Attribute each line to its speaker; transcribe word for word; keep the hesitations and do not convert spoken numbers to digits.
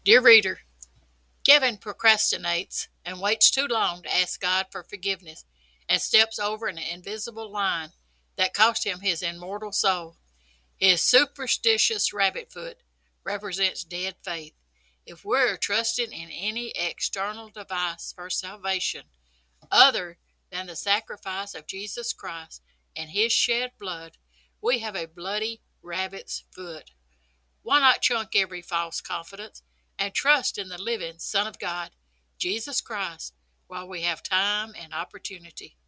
Speaker 1: Dear reader, Kevin procrastinates and waits too long to ask God for forgiveness and steps over an invisible line that cost him his immortal soul. His superstitious rabbit foot represents dead faith. If we're trusting in any external device for salvation other than the sacrifice of Jesus Christ and his shed blood, we have a bloody rabbit's foot. Why not chunk every false confidence and trust in the living Son of God, Jesus Christ, while we have time and opportunity?